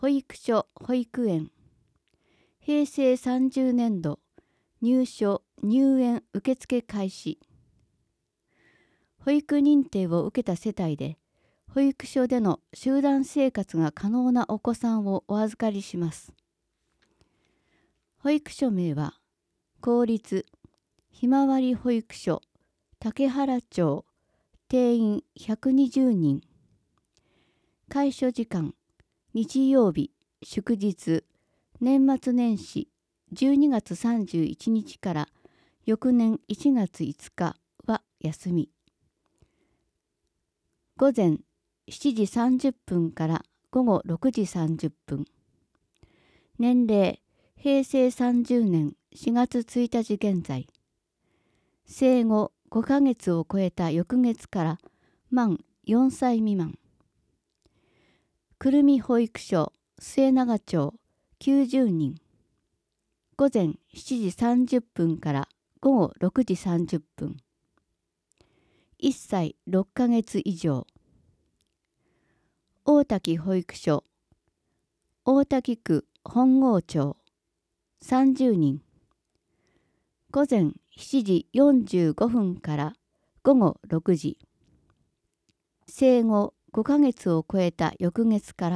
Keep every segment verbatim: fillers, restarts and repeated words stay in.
保育所・保育園平成さんじゅうねんど入所・入園受付開始。保育認定を受けた世帯で保育所での集団生活が可能なお子さんをお預かりします。保育所名は公立ひまわり保育所竹原町、定員ひゃくにじゅうにん。開所時間日曜日、祝日、年末年始じゅうにがつさんじゅういちにちから翌年いちがついつかは休み。午前しちじさんじゅっぷんから午後ろくじさんじゅっぷん。年齢平成さんじゅうねんしがつついたち現在。生後ごかげつを超えた翌月から満よんさい未満。くるみ保育所末永町きゅうじゅうにん。午前しちじさんじゅっぷんから午後ろくじさんじゅっぷん。いっさいろっかげつ以上。大滝保育所大滝区本郷町さんじゅうにん。午前しちじよんじゅうごふんから午後ろくじ。生後ごかげつを超えた翌月から。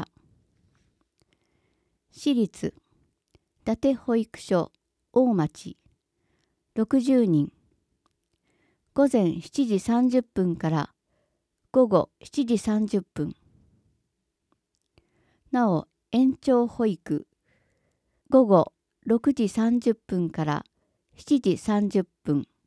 私立伊達保育所大町ろくじゅうにん。午前しちじさんじゅっぷんから午後しちじさんじゅっぷん。なお延長保育午後ろくじさんじゅっぷんからしちじさんじゅっぷん。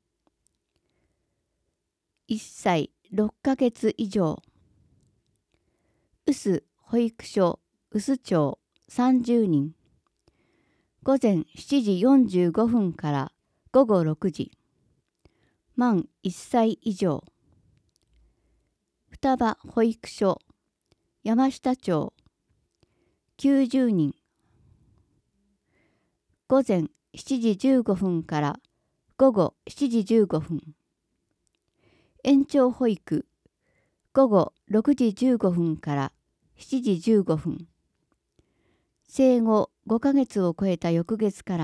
いっさいろっかげつ以上。うす保育所うす町さんじゅうにん。午前しちじよんじゅうごふんから午後ろくじ。満いっさい以上。双葉保育所山下町きゅうじゅうにん。午前しちじじゅうごふんから午後しちじじゅうごふん。延長保育午後ろくじじゅうごふんからしちじじゅうごふん。生後ごかげつを超えた翌月から。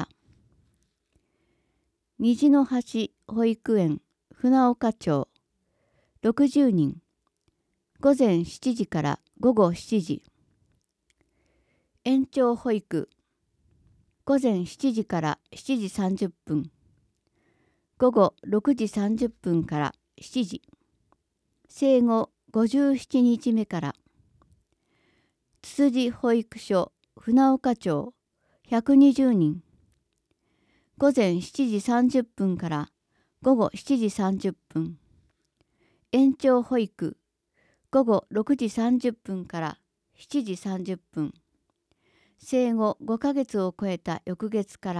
虹の橋保育園船岡町ろくじゅうにん。午前しちじから午後しちじ。延長保育午前しちじからしちじさんじゅっぷん。午後ろくじさんじゅっぷんからしちじ。生後ごじゅうななにちめから。つつじ保育所船岡町ひゃくにじゅうにん。午前しちじさんじゅっぷんから午後しちじさんじゅっぷん。延長保育午後ろくじさんじゅっぷんからしちじさんじゅっぷん。生後ごかげつを超えた翌月から。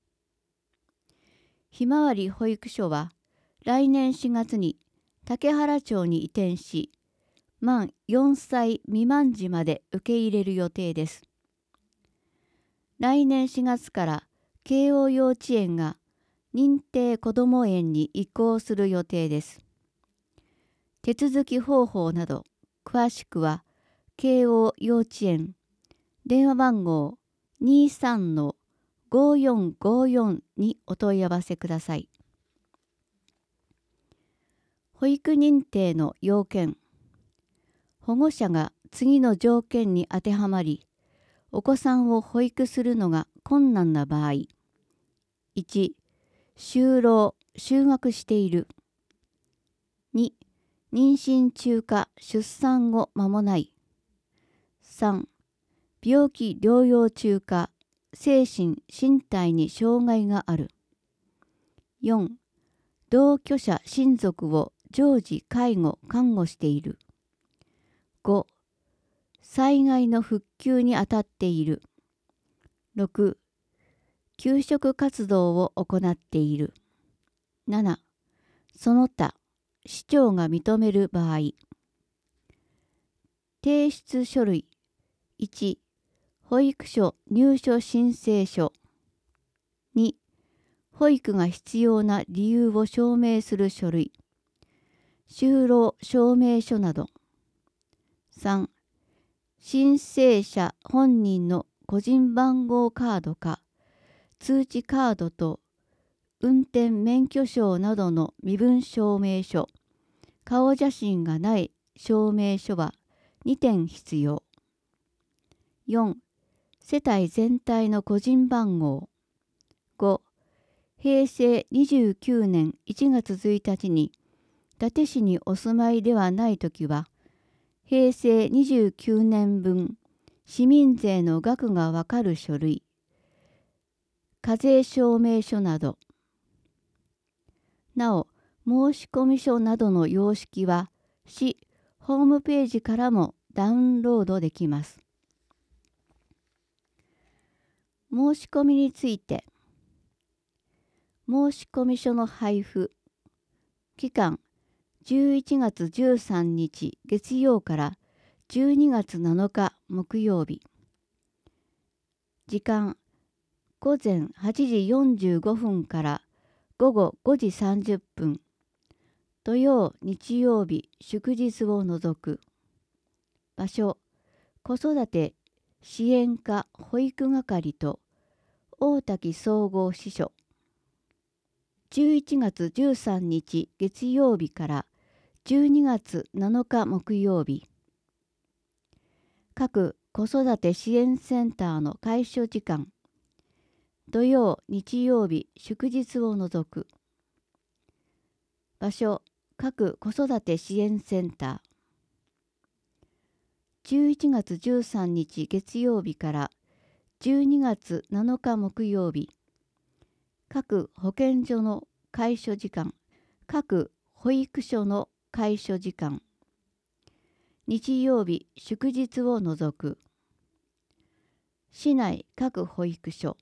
ひまわり保育所は来年しがつに竹原町に移転し、満よんさい未満児まで受け入れる予定です。来年しがつから慶応幼稚園が認定こども園に移行する予定です。手続き方法など詳しくは慶応幼稚園電話番号 にじゅうさんのごよんごよん にお問い合わせください。保育認定の要件。保護者が次の条件に当てはまり、お子さんを保育するのが困難な場合。いち、就労・就学している。に、妊娠中か出産後間もない。さん、病気療養中か精神・身体に障害がある。よん、同居者親族を常時介護・看護している。ご、災害の復旧にあたっている。ろく、給食活動を行っている。なな、その他、市長が認める場合。提出書類。いち、保育所入所申請書。に、保育が必要な理由を証明する書類。就労証明書など。さん、 申請者本人の個人番号カードか通知カードと運転免許証などの身分証明書、顔写真がない証明書はにてん必要。よん、世帯全体の個人番号。ご、平成にじゅうきゅうねんいちがつついたちに伊達市にお住まいではないときは、平成にじゅうきゅうねんぶん市民税の額がわかる書類、課税証明書など。なお、申込書などの様式は市ホームページからもダウンロードできます。申し込みについて、申込書の配布、期間じゅういちがつじゅうさんにち月曜からじゅうにがつなのか木曜日。時間ごぜんはちじよんじゅうごふんからごごごじさんじゅっぷん。土曜、日曜日、祝日を除く。場所、子育て支援課保育係と大滝総合支所。じゅういちがつじゅうさんにち月曜日からじゅうにがつなのか木曜日。各子育て支援センターの開所時間。土曜、日曜日、祝日を除く。場所、各子育て支援センター。じゅういちがつじゅうさんにち月曜日からじゅうにがつなのか木曜日。各保健所の開所時間、各保育所の開所時間。日曜日、祝日を除く。市内各保育所。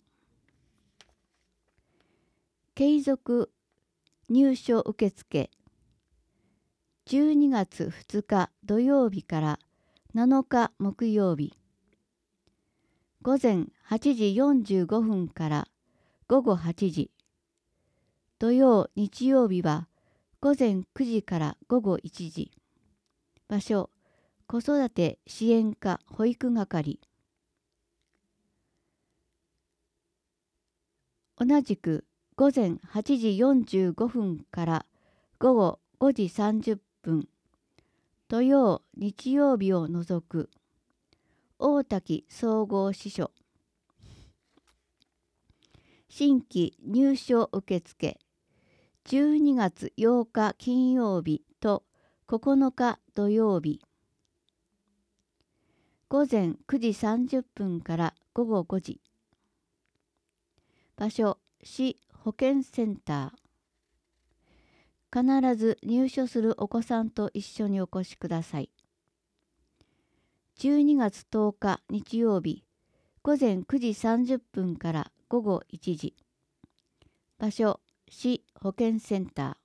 継続入所受付。じゅうにがつふつか土曜日からなのか木曜日。ごぜんはちじよんじゅうごふんからごごはちじ。土曜、日曜日はごぜんくじからごごいちじ。場所、子育て支援課保育係。同じくごぜんはちじよんじゅうごふんからごごごじさんじゅっぷん。土曜、日曜日を除く。大滝総合支所。新規入所受付。じゅうにがつようか金曜日とここのか土曜日。ごぜんくじさんじゅっぷんからごごごじ。場所、市保健センター。必ず入所するお子さんと一緒にお越しください。じゅうにがつとおか日曜日、ごぜんくじさんじゅっぷんからごごいちじ。場所、市保健センタ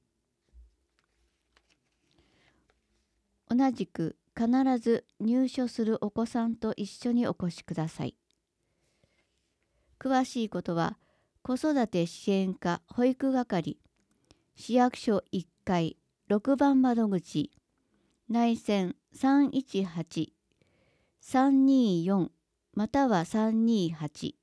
ー。同じく必ず入所するお子さんと一緒にお越しください。詳しいことは、子育て支援課保育係、市役所いっかいろくばん窓口、内線さんいちはち さんにーよんまたはさんにーはち。